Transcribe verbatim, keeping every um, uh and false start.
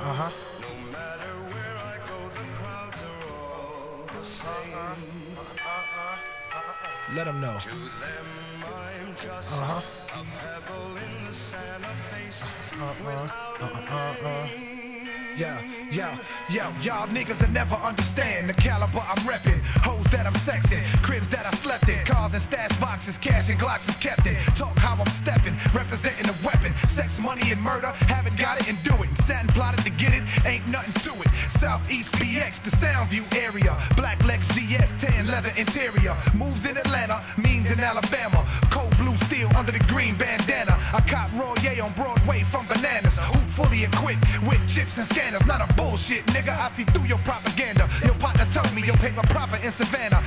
Uh-huh. No matter where I go, the crowds are all the same. Let them know. To them, I'm just Uh-huh. a pebble in the sand, a face Uh-uh. without Uh-uh. a name. Yeah, yeah, yeah, y'all niggas will never understand the caliber I'm reppin'. Hoes that I'm sexin', cribs that I slept in, cars and stash boxes, cash and Glocks is kept in. Talk how I'm steppin', representing a weapon. Sex, money, and murder, haven't got it and do it. Sat and plotted to get it, ain't nothing to it. Southeast B X, the Soundview area. Black Lex G S, tan leather interior. Moves in Atlanta, means in Alabama. Cold blue steel under the green bandana. I cop Royer on Broadway from Bananas. Hoop fully equipped with chips and scanners. None of bullshit, nigga. I see through your propaganda. Your partner told me your paper proper in Savannah.